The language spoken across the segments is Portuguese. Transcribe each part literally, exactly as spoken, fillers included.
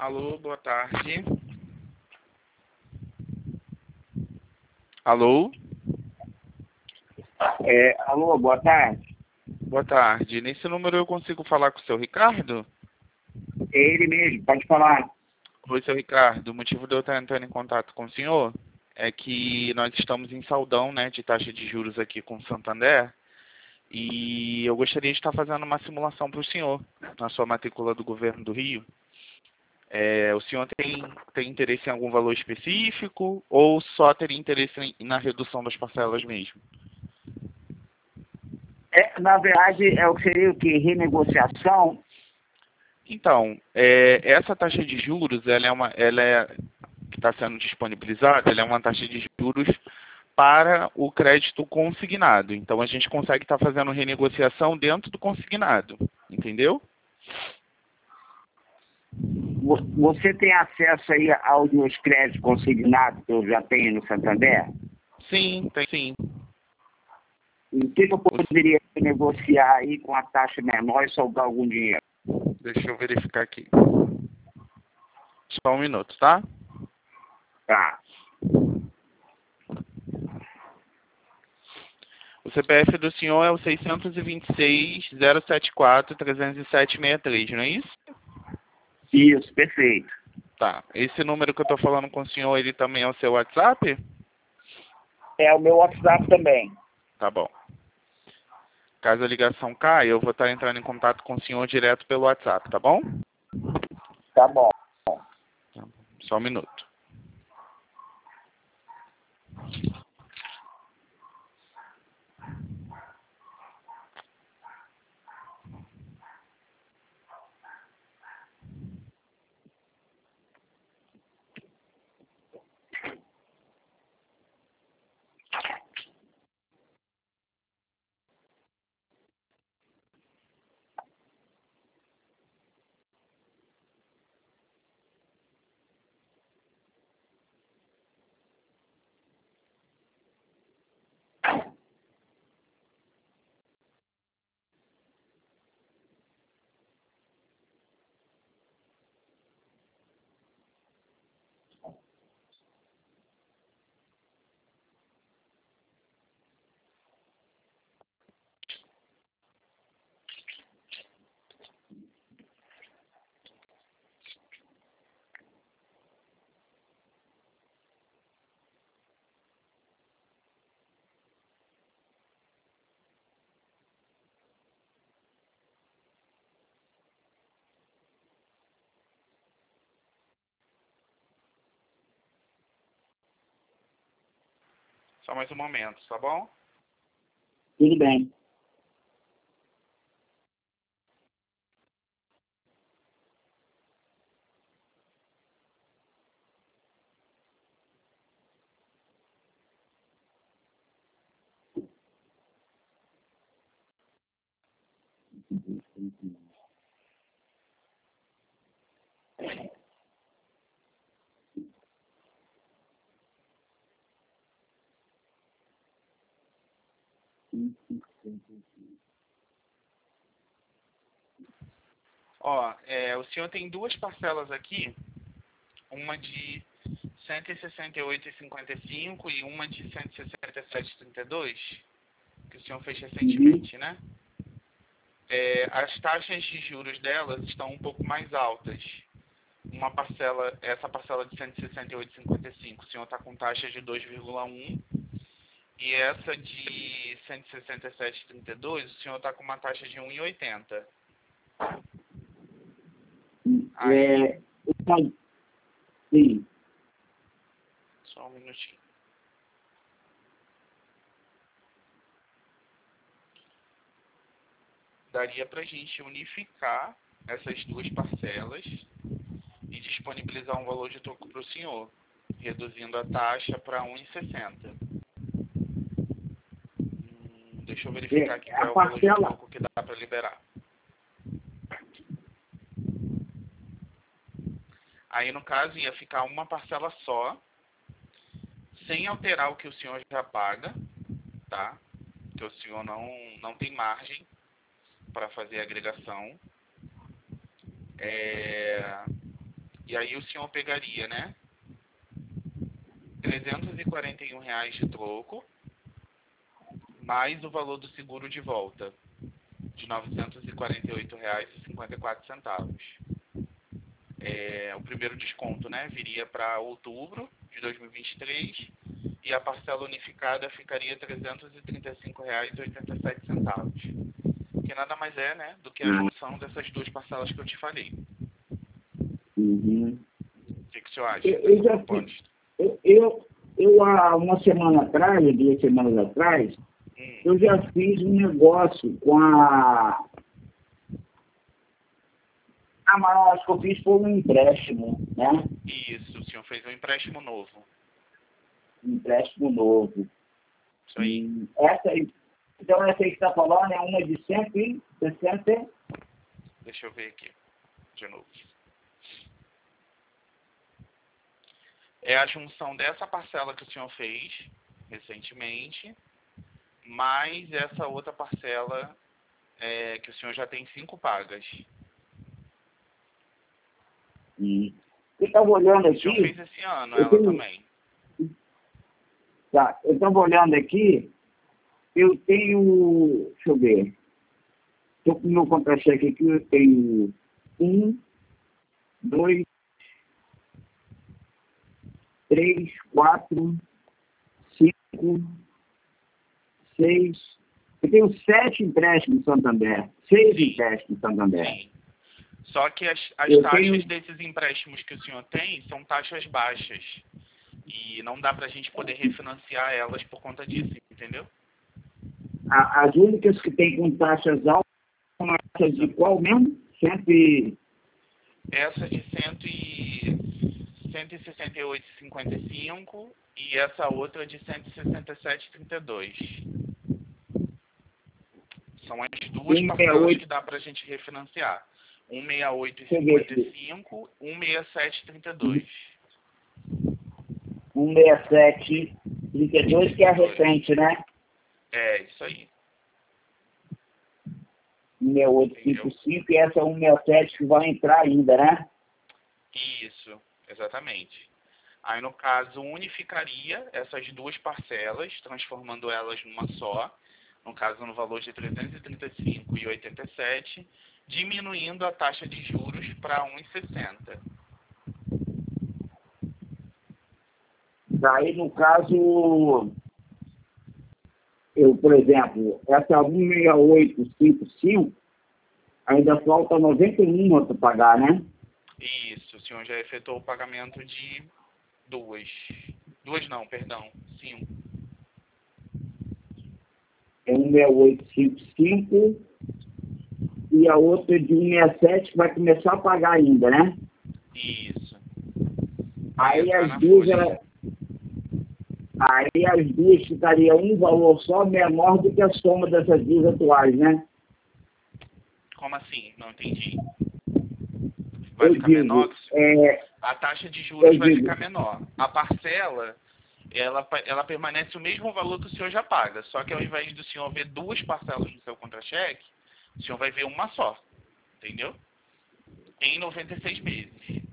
Alô, boa tarde. Alô? É, alô, boa tarde. Boa tarde. Nesse número eu consigo falar com o seu Ricardo? É ele mesmo, pode falar. Oi, seu Ricardo. O motivo de eu estar entrando em contato com o senhor é que nós estamos em saldão, né, de taxa de juros aqui com o Santander e eu gostaria de estar fazendo uma simulação para o senhor na sua matrícula do Governo do Rio. É, o senhor tem, tem interesse em algum valor específico ou só teria interesse em- na redução das parcelas mesmo? É, na verdade, é o que seria o que? Renegociação? Então, é, essa taxa de juros, ela é uma, ela é, que está sendo disponibilizada, ela é uma taxa de juros para o crédito consignado. Então, a gente consegue estar fazendo renegociação dentro do consignado, entendeu? Vo- Você tem acesso aí aos meus créditos consignados que eu já tenho no Santander? Sim, tem sim. E o que que eu poderia negociar aí com a taxa menor e soltar algum dinheiro? Deixa eu verificar aqui. Só um minuto, tá? Tá. O C P F do senhor é o seis dois seis, zero sete quatro, três zero sete, seis três, não é isso? Isso, perfeito. Tá. Esse número que eu estou falando com o senhor, ele também é o seu WhatsApp? É o meu WhatsApp também. Tá bom. Caso a ligação caia, eu vou estar entrando em contato com o senhor direto pelo WhatsApp, tá bom? Tá bom. Tá bom. Só um minuto. Só mais um momento, tá bom? Tudo bem. Ó, é, o senhor tem duas parcelas aqui, uma de cento e sessenta e oito reais e cinquenta e cinco centavos e uma de cento e sessenta e sete reais e trinta e dois centavos, que o senhor fez recentemente, né? É, as taxas de juros delas estão um pouco mais altas. Uma parcela, essa parcela de cento e sessenta e oito reais e cinquenta e cinco centavos, o senhor está com taxa de dois vírgula um e essa de cento e sessenta e sete reais e trinta e dois centavos, o senhor está com uma taxa de um vírgula oitenta. Aí, É, então, sim. só um minutinho. Daria para a gente unificar essas duas parcelas e disponibilizar um valor de troco para o senhor, reduzindo a taxa para um vírgula sessenta. Hum, deixa eu verificar aqui É, qual a é o valor de parcela, troco que dá para liberar. Aí, no caso, ia ficar uma parcela só, sem alterar o que o senhor já paga, tá? Que o senhor não, não tem margem para fazer a agregação. É... E aí o senhor pegaria, né? trezentos e quarenta e um reais de troco, mais o valor do seguro de volta, de novecentos e quarenta e oito reais e cinquenta e quatro centavos. É, o primeiro desconto, né, viria para outubro de dois mil e vinte e três e a parcela unificada ficaria trezentos e trinta e cinco reais e oitenta e sete centavos. Que nada mais é, né, do que a junção dessas duas parcelas que eu te falei. Uhum. O que, que o senhor acha Eu, dessa eu, já proposta? fiz, eu, eu, eu, há uma semana atrás, duas semanas atrás, Hum. eu já fiz um negócio com a... Ah, mas eu acho que eu fiz por um empréstimo, né? Isso, o senhor fez um empréstimo novo. Um empréstimo novo. Isso aí. Hum, essa aí, então essa aí que está falando é uma de cento e sessenta. Deixa eu ver aqui, de novo. É a junção dessa parcela que o senhor fez recentemente, mais essa outra parcela é, que o senhor já tem cinco pagas. Hum. Eu estava olhando O senhor aqui. fez esse ano, Eu ela tenho, também. tá, eu estava olhando aqui. Eu tenho. Deixa eu ver. Estou com o meu contra-cheque aqui. Eu tenho um, dois, três, quatro, cinco, seis. Eu tenho sete empréstimos em Santander. Seis Sim. empréstimos em Santander. Sim. Só que as, as Eu taxas tenho- desses empréstimos que o senhor tem são taxas baixas. E não dá pra gente poder refinanciar elas por conta disso, entendeu? a- as únicas que têm com taxas altas são taxas de qual mesmo? Sempre. Essa de cento e cento e sessenta e oito e cinquenta e cinco e essa outra de cento e sessenta e sete e trinta e dois. São as duas cento e sessenta e parcelas oito. que dá pra gente refinanciar. cento e sessenta e oito e Deixa eu ver cinquenta e aqui. cinco, cento e sessenta e sete e trinta e dois. cento e sessenta e sete, trinta e dois, que é recente, né? É, isso aí. cento e sessenta e oito, cinquenta e cinco e essa cento e sessenta e sete que vai entrar ainda, né? Isso, exatamente. Aí, no caso, unificaria essas duas parcelas, transformando elas numa só, no caso, no valor de trezentos e trinta e cinco reais e oitenta e sete centavos, diminuindo a taxa de juros para um vírgula sessenta. Daí, no caso, eu, por exemplo, essa cento e sessenta e oito, cinquenta e cinco, ainda falta noventa e um para pagar, né? Isso, o senhor já efetuou o pagamento de duas. Duas não, perdão, cinco. É cento e sessenta e oito, cinquenta e cinco e a outra de cento e sessenta e sete que vai começar a pagar ainda, né? Isso. Aí entrar as na duas, folha. ela- aí as duas ficariam um valor só menor do que a soma dessas duas atuais, né? Como assim? Não entendi. Vai Eu ficar menor? digo, é, A taxa de juros eu vai digo, ficar menor. A parcela, ela, pa- ela permanece o mesmo valor que o senhor já paga. Só que ao invés do senhor ver duas parcelas no seu contra-cheque, o senhor vai ver uma só. Entendeu? Em noventa e seis meses.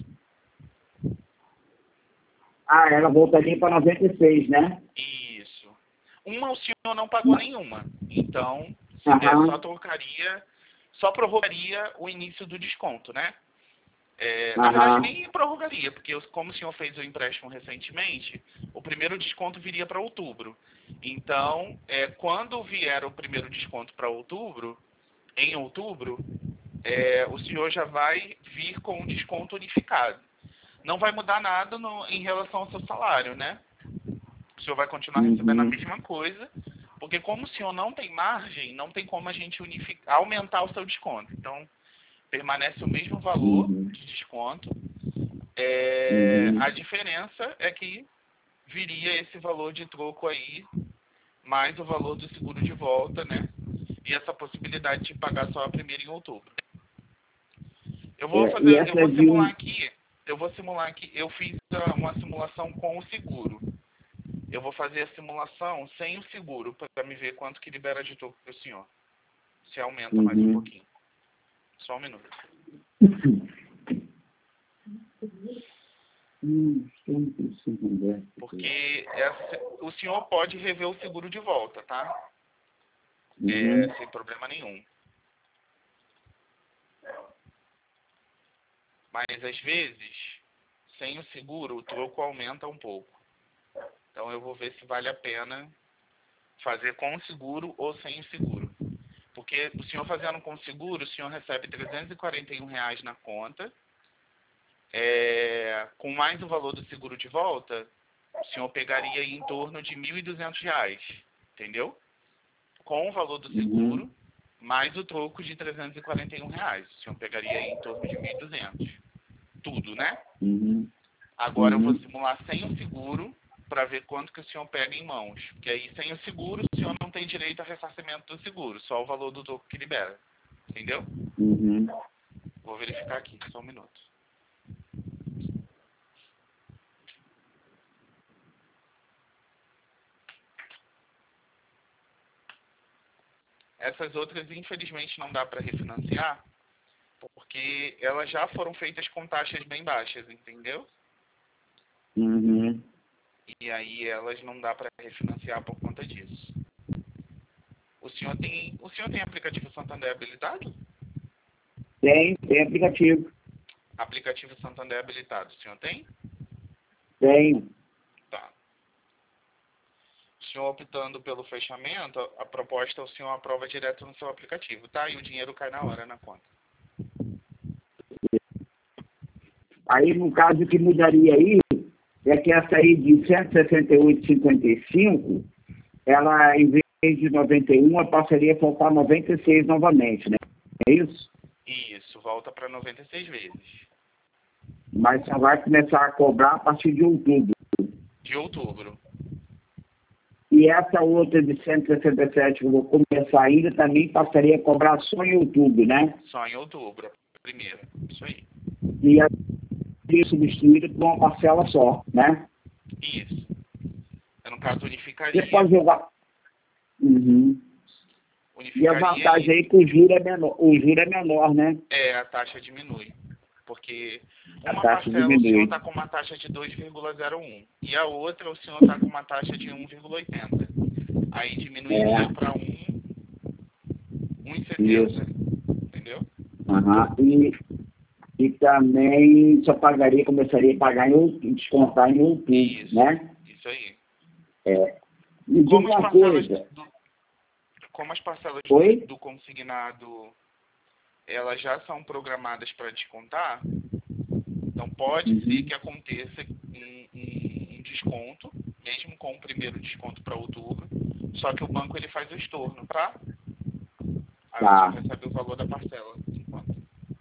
ah, ela voltaria para noventa e seis, né? Isso. Uma o senhor não pagou nenhuma. Então, se der, Aham. só trocaria, só prorrogaria o início do desconto, né? É, na verdade, Aham. nem prorrogaria, porque como o senhor fez o empréstimo recentemente, o primeiro desconto viria para outubro. Então, é, quando vier o primeiro desconto para outubro, em outubro, é, o senhor já vai vir com um desconto unificado. Não vai mudar nada no, em relação ao seu salário, né? O senhor vai continuar recebendo a Uhum. mesma coisa, porque como o senhor não tem margem, não tem como a gente unificar, aumentar o seu desconto. Então, permanece o mesmo valor Uhum. de desconto. É, Uhum. a diferença é que viria esse valor de troco aí, mais o valor do seguro de volta, né? E essa possibilidade de pagar só a primeira em outubro. Eu vou É, e fazer, eu essa vou de simular um. aqui, eu vou simular aqui, eu fiz ah, uma simulação com o seguro. Eu vou fazer a simulação sem o seguro, para me ver quanto que libera de troco para o senhor. Se aumenta mais um Uhum. pouquinho. Só um minuto. Hum, sempre se conversa. Porque essa, o senhor pode rever o seguro de volta, tá? Uhum. É, sem problema nenhum. Mas às vezes, sem o seguro, o troco aumenta um pouco. Então eu vou ver se vale a pena fazer com o seguro ou sem o seguro. Porque o senhor fazendo com o seguro, o senhor recebe trezentos e quarenta e um reais na conta. É, com mais o valor do seguro de volta, o senhor pegaria aí em torno de mil e duzentos reais. Entendeu? Com o valor do seguro, Uhum. mais o troco de trezentos e quarenta e um reais. O senhor pegaria aí em torno de mil e duzentos. Tudo, né? Uhum. Agora eu vou Uhum. simular sem o seguro para ver quanto que o senhor pega em mãos. Porque aí sem o seguro, o senhor não tem direito a ressarcimento do seguro, só o valor do troco que libera. Entendeu? Uhum. Vou verificar aqui, só um minuto. Essas outras, infelizmente, não dá para refinanciar, porque elas já foram feitas com taxas bem baixas, entendeu? Uhum. E aí elas não dá para refinanciar por conta disso. O senhor tem, o senhor tem aplicativo Santander habilitado? Tem, tem aplicativo. Aplicativo Santander habilitado, o senhor tem? Tem. Tá. O senhor optando pelo fechamento, a, a proposta o senhor aprova direto no seu aplicativo, tá? E o dinheiro cai na hora na conta. Aí, no caso, o que mudaria aí é que essa aí de cento e sessenta e oito vírgula cinquenta e cinco, ela, em vez de noventa e um, ela passaria a faltar noventa e seis novamente, né? É isso? Isso, volta para noventa e seis vezes. Mas só vai começar a cobrar a partir de outubro. De outubro. E essa outra de cento e sessenta e sete que eu vou começar ainda, também passaria a cobrar só em outubro, né? Só em outubro, a primeira. Isso aí. E a substituída por uma parcela só, né? Isso. Eu, no caso, Você unificaria. pode jogar. Uhum. E a Unificaria vantagem aí. aí que o juro é menor, o juro é menor, né? É, a taxa diminui. Porque A uma taxa parcela o senhor diminui. está com uma taxa de dois vírgula zero um e a outra o senhor está com uma taxa de um vírgula oitenta. Aí diminuiria É, para um, um e isso. setenta. Entendeu? Uhum. E, e também só pagaria, começaria a pagar em outubro, descontar em outubro, Isso. né? Isso aí. É. Me diz Como as uma parcelas coisa. do, como as parcelas Oi? do, do consignado elas já são programadas para descontar, então pode ser Uhum. que aconteça um, um, um desconto, mesmo com o primeiro desconto para outubro, só que o banco ele faz o estorno, tá? Aí o senhor Tá. recebe o valor da parcela. Enquanto.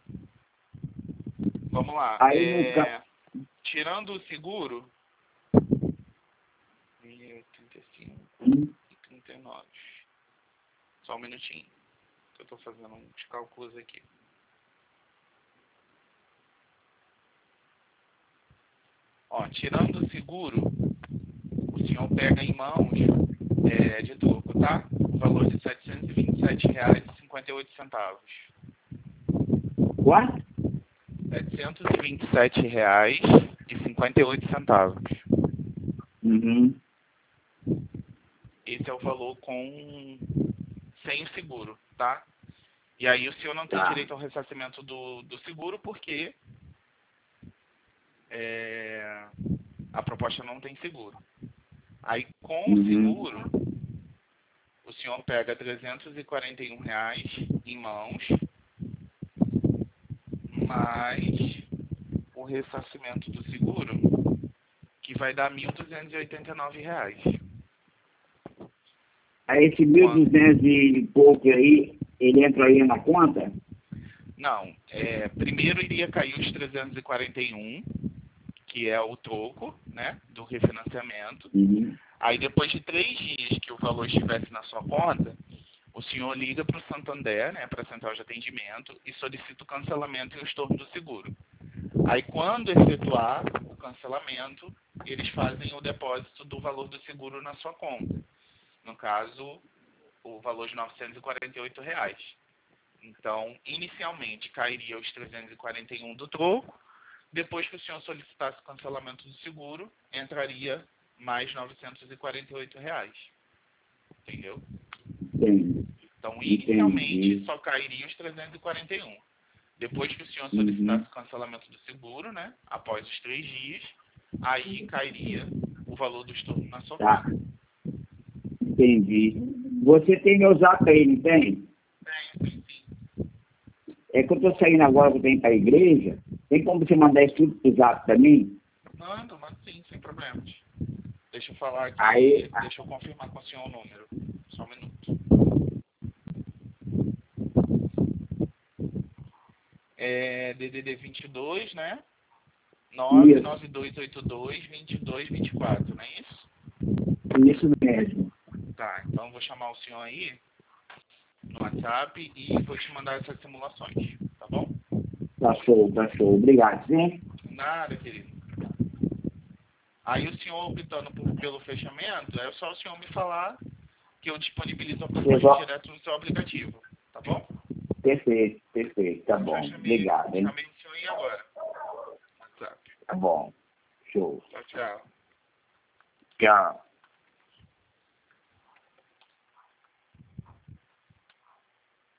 Vamos lá. Aí no caso. É, tirando o seguro, trinta e cinco e trinta e nove. Só um minutinho, que eu estou fazendo uns cálculos aqui. Ó, tirando o seguro, o senhor pega em mãos é, de troco, tá? O valor de setecentos e vinte e sete reais e cinquenta e oito centavos. Quanto? setecentos e vinte e sete reais e cinquenta e oito centavos. Uhum. Esse é o valor com sem o seguro, tá? E aí o senhor não tem Tá. direito ao ressarcimento do, do seguro porque é, a proposta não tem seguro. Aí com o Uhum. seguro, o senhor pega trezentos e quarenta e um reais em mãos, mais o ressarcimento do seguro, que vai dar mil duzentos e oitenta e nove reais. Aí esse mil e Quando? duzentos e pouco aí, ele entra aí na conta? Não, é, primeiro iria cair os trezentos e quarenta e um, que é o troco, né, do refinanciamento. Uhum. Aí depois de três dias que o valor estivesse na sua conta, o senhor liga para o Santander, né, para a central de atendimento, e solicita o cancelamento e o estorno do seguro. Aí quando efetuar o cancelamento, eles fazem o depósito do valor do seguro na sua conta. No caso, o valor de novecentos e quarenta e oito reais. Então, inicialmente, cairia os trezentos e quarenta e um do troco, Depois que o senhor solicitasse o cancelamento do seguro, entraria mais novecentos e quarenta e oito reais. Entendeu? Entendi. Então, inicialmente, Entendi. só cairia os trezentos e quarenta e um. Depois que o senhor Uhum. solicitasse o cancelamento do seguro, né? Após os três dias, aí cairia o valor do estorno na sua Tá. conta. Entendi. Você tem meu zap aí, não tem? Tem, tem sim. É que eu tô saindo agora, que eu tenho para a igreja. Tem como você mandar isso tudo pro zap para mim? Mando, mando sim, sem problemas. Deixa eu falar aqui, Aí, deixa eu confirmar com o senhor o número. Só um minuto. É D D D vinte e dois, né? nove nove dois oito dois, dois dois dois quatro, não é isso? isso mesmo. Tá, então eu vou chamar o senhor aí no WhatsApp e vou te mandar essas simulações, tá bom? Tá show, tá show. Obrigado, sim. Nada, querido. Aí o senhor optando por, pelo fechamento, é só o senhor me falar que eu disponibilizo a proposta Exato. direto no seu aplicativo, tá bom? Perfeito, perfeito. Tá Então já bom. chamei, Obrigado, hein? chamei o senhor aí agora. WhatsApp. Tá bom. Show. Tchau, tchau. Tchau.